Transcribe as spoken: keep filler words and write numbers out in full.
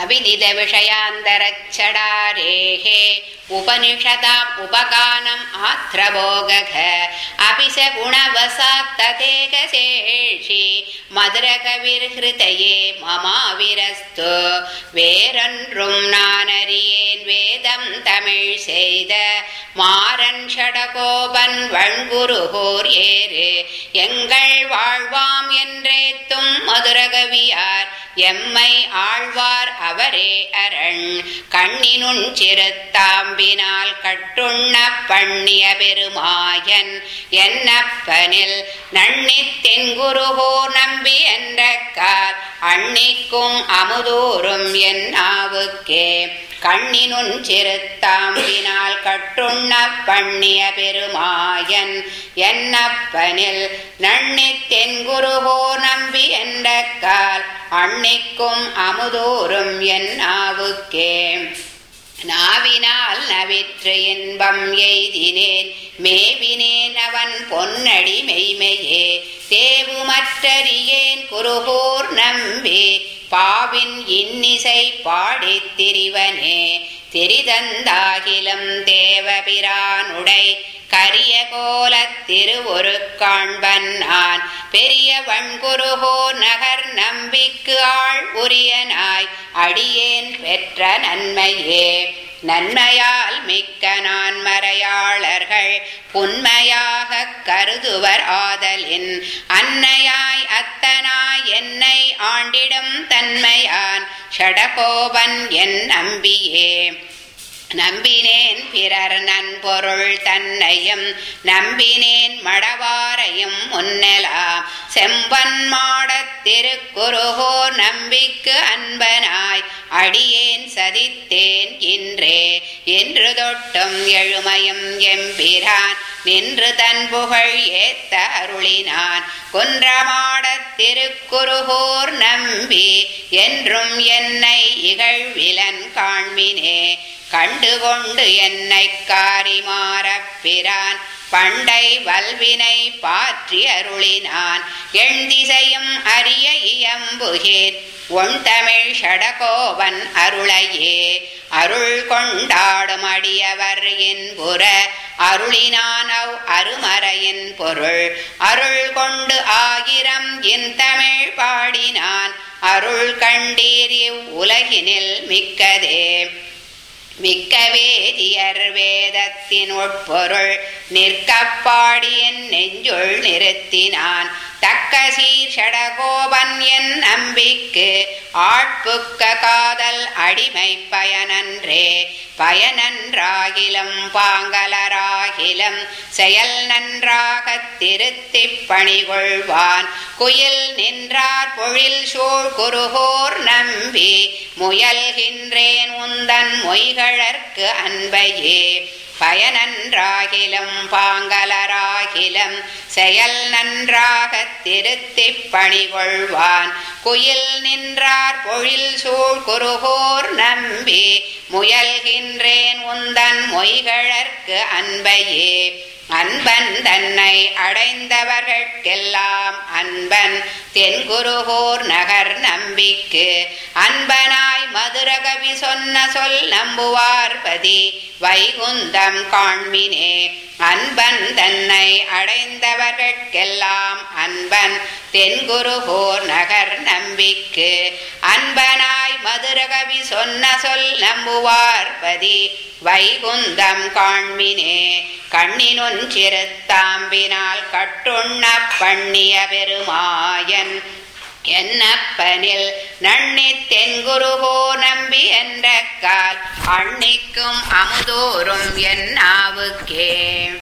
अविदित विषयान्तरच्छडारेः उपनिषदाम् उपगानम् आत्रभोगः अपि स गुणवसात्ततेकशेषि मधुरकविर्हृतये ममाविरस्तु வேறொன்றும் நானறியேன் வேதம் தமிழ் செய்த மாறன் ஷடகோபன் வண்குருகோர் ஏறு எங்கள் வாழ்வாம் என்றேத்தும் மதுரகவியார் எம்மை ஆழ்வார் அவரே அரண் கண்ணினுன் சிறுத்தாம்பினால் கட்டுண்ண பண்ணிய பெருமாயன் என்னப்பனில் நன்னித் தென்குருகோ நம்பி என்ற கால் அன்னிக்கும் அமுதூரும் என் ஆவுக்கே கண்ணினுன் சிறுத்தாம்பினால் கட்டுண்ண பண்ணிய பெருமாயன் என்னப்பனில் நன்னித் தென்குருகோ நம்பி என்ற கால் அன்னிக்கும் அமுதூரும் என் ஆவுக்கே நாவினால் நவிற்று இன்பம் எய்தினேன் மேவினேன் அவன் பொன்னடி மெய்மையே தேவுமற்றறியேன் குருகூர் நம்பி பாவின் இன்னிசை பாடித் திரிவனே திரிதந்தாகிலும் தேவபிரானுடை கரிய கோலத் திருவொரு காண்பன் நான் பெரிய வண்குருகோ நகர் நம்பிக்கு ஆள் உரியனாய் அடியேன் பெற்ற நன்மையே நன்மையால் மிக்க நான் மறையாளர்கள் புன்மையாக கருதுவர் ஆதலின் அன்னையாய் அத்தனாய் என்னை ஆண்டிடும் தன்மையான் ஷடகோபன் என் நம்பியே நம்பினேன் பிறர் நன்பொருள் தன்னையும் நம்பினேன் மடவாரையும் முன்னெலாம் செம்பன் மாடத் திருக்குருகோ நம்பிக்கு அன்பனாய் அடியேன் சதித்தேன் இன்றே என்று தொட்டும் எழுமையும் எம்பிரான் நின்று தன் புகழ் ஏத்த அருளினான் குன்றமாடத் திருக்குருகோர் நம்பி என்றும் என்னை இகழ்விலன் காண்மினே கண்டுகொண்டு என்னை காரிமாறப்பிரான் பண்டை வல்வினை பாற்றி அருளினான் எண்திசையும் அரிய இயம்புகேன் ஒன் தமிழ் ஷடகோபன் அருளையே அருள் கொண்டாடும் அடியவர் என்புற அருளினான் அவ் அருமறையின் பொருள் அருள் கொண்டு ஆயிரம் என் தமிழ் பாடினான் அருள் கண்டீர் இவ்வுலகினில் மிக்கதே மிக்க வேதியர் வேதத்தின் உட்பொருள் நிற்கப்பாடி என் நெஞ்சுள் நிறுத்தினான் தக்க சீர் ஷடகோபன் என் நம்பிக்கு ஆட்புக்க காதல் அடிமை பயனன்றே பயனன்றாகிலும் பாங்கலராகிலும் செயல் நன்றாகத் திருத்திப் பணிகொள்வான் குயில் நின்றார் பொழில் சூழ் குருகோர் நம்பி முயல்கின்றேன் உந்தன் மொய்கழற்கு அன்பையே பயனன்றாகிலும் பாங்கலராகிலும் செயல் நன்றாகத் திருத்திப் பணிகொள்வான் குயில் நின்றார் பொழில் சூழ் குருகோர் நம்பி முயல்கின்றேன் உந்தன் மொய்கழற்கு அன்பையே அன்பன் தன்னை அடைந்தவர்கெல்லாம் அன்பன் தென்குருகோர் நகர் நம்பிக்கு அன்பனாய் மதுரகவி சொன்ன சொல் நம்புவார்பதி வைகுந்தம் காண்மினே அன்பன் தன்னை அடைந்தவர்கெல்லாம் அன்பன் தென்குருகோர் நகர் நம்பிக்கு அன்பனாய் மதுரகவி சொன்ன சொல் நம்புவார்பதி வைகுந்தம் காண்மினே கண்ணினுன் சிறுத்தாம்பினால் கட்டுண்ண பண்ணிய பெருமாயன் என்னப்பனில் நன்னித் தென்குருகோ நம்பி என்ற கால் அன்னிக்கும் அமுதோறும் என் ஆவுக்கே